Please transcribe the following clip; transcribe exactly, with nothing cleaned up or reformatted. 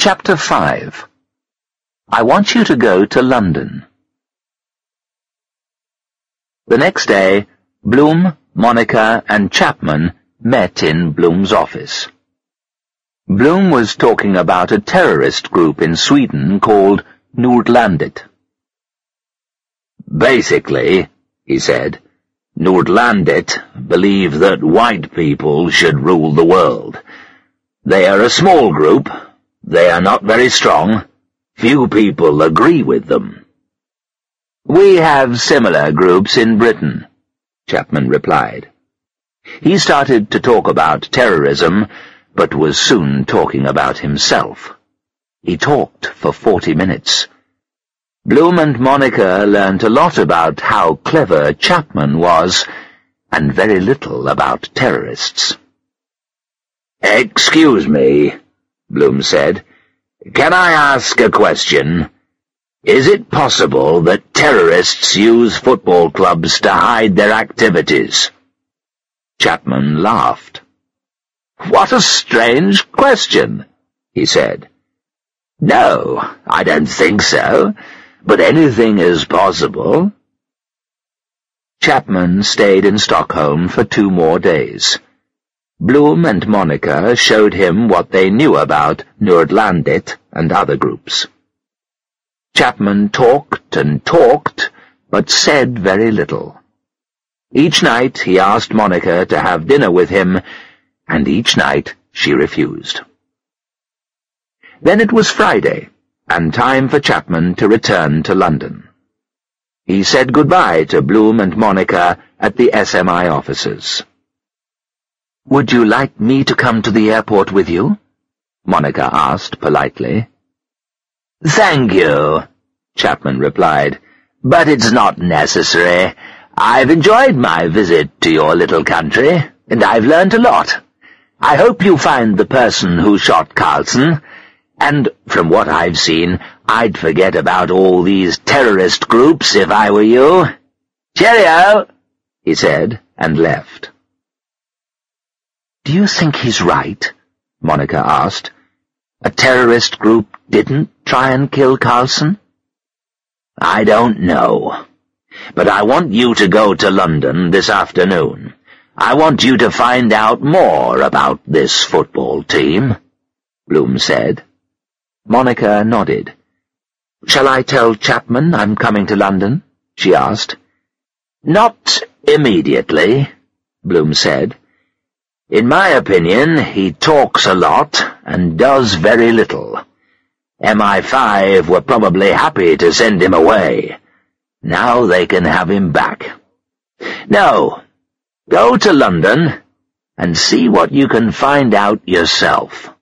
Chapter five. I want you to go to London. The next day, Bloom, Monica, and Chapman met in Bloom's office. Bloom was talking about a terrorist group in Sweden called Nordlandet. Basically, he said, Nordlandet believe that white people should rule the world. They are a small group. They are not very strong. Few people agree with them. We have similar groups in Britain, Chapman replied. He started to talk about terrorism, but was soon talking about himself. He talked for forty minutes. Bloom and Monica learnt a lot about how clever Chapman was, and very little about terrorists. "Excuse me," Bloom said. "Can I ask a question? Is it possible that terrorists use football clubs to hide their activities?" Chapman laughed. "What a strange question," he said. "No, I don't think so, but anything is possible." Chapman stayed in Stockholm for two more days. Bloom and Monica showed him what they knew about Nordlandet and other groups. Chapman talked and talked, but said very little. Each night he asked Monica to have dinner with him, and each night she refused. Then it was Friday, and time for Chapman to return to London. He said goodbye to Bloom and Monica at the S M I offices. "Would you like me to come to the airport with you?" Monica asked politely. "Thank you," Chapman replied, "but it's not necessary. I've enjoyed my visit to your little country, and I've learned a lot. I hope you find the person who shot Carlson, and from what I've seen, I'd forget about all these terrorist groups if I were you. Cheerio," he said, and left. "Do you think he's right?" Monica asked. "A terrorist group didn't try and kill Carlson?" "I don't know. But I want you to go to London this afternoon. I want you to find out more about this football team," Bloom said. Monica nodded. "Shall I tell Chapman I'm coming to London?" she asked. "Not immediately," Bloom said. "In my opinion, he talks a lot and does very little. M I five were probably happy to send him away. Now they can have him back. No, go to London and see what you can find out yourself."